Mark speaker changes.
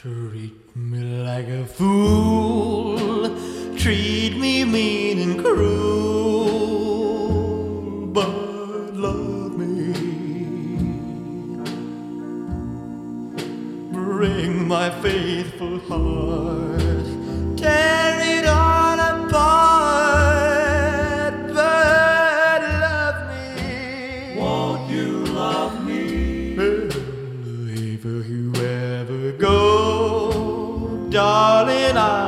Speaker 1: Treat me like a fool, treat me mean and cruel, but love me. Bring my faithful heart, tear it all apart, but love me.
Speaker 2: Won't you love me?
Speaker 1: If you ever go, darling,